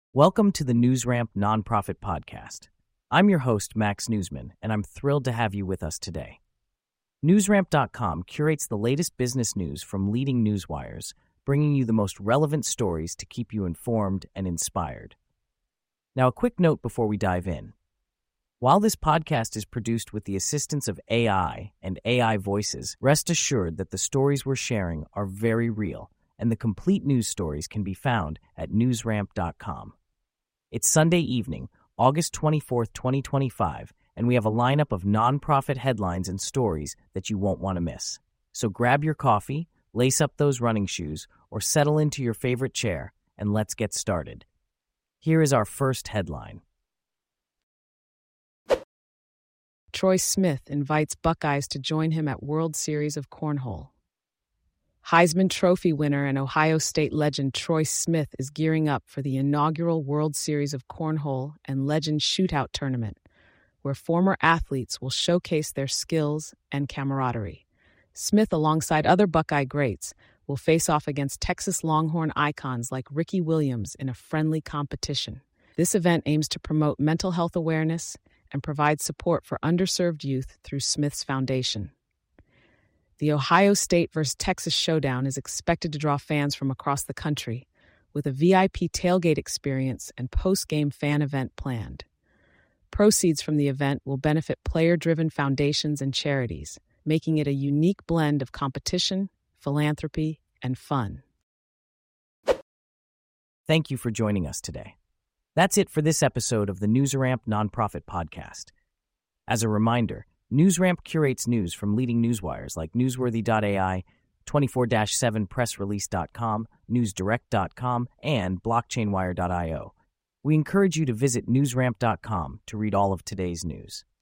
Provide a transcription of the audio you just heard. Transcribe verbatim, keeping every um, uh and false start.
Welcome to the NewsRamp Nonprofit Podcast. I'm your host, Max Newsman, and I'm thrilled to have you with us today. NewsRamp dot com curates the latest business news from leading newswires, bringing you the most relevant stories to keep you informed and inspired. Now, a quick note before we dive in. While this podcast is produced with the assistance of A I and A I voices, rest assured that the stories we're sharing are very real, and the complete news stories can be found at NewsRamp dot com. It's Sunday evening, August twenty-fourth, twenty twenty-five, and we have a lineup of nonprofit headlines and stories that you won't want to miss. So grab your coffee, lace up those running shoes, or settle into your favorite chair, and let's get started. Here is our first headline. Troy Smith invites Buckeyes to join him at World Series of Cornhole. Heisman Trophy winner and Ohio State legend Troy Smith is gearing up for the inaugural World Series of Cornhole and Legend Shootout Tournament, where former athletes will showcase their skills and camaraderie. Smith, alongside other Buckeye greats, will face off against Texas Longhorn icons like Ricky Williams in a friendly competition. This event aims to promote mental health awareness and provide support for underserved youth through Smith's Foundation. The Ohio State versus Texas showdown is expected to draw fans from across the country, with a V I P tailgate experience and post-game fan event planned. Proceeds from the event will benefit player-driven foundations and charities, making it a unique blend of competition, philanthropy, and fun. Thank you for joining us today. That's it for this episode of the NewsRamp Nonprofit Podcast. As a reminder, NewsRamp curates news from leading newswires like Newsworthy dot A I, twenty-four seven press release dot com, News Direct dot com, and Blockchain Wire dot io. We encourage you to visit NewsRamp dot com to read all of today's news.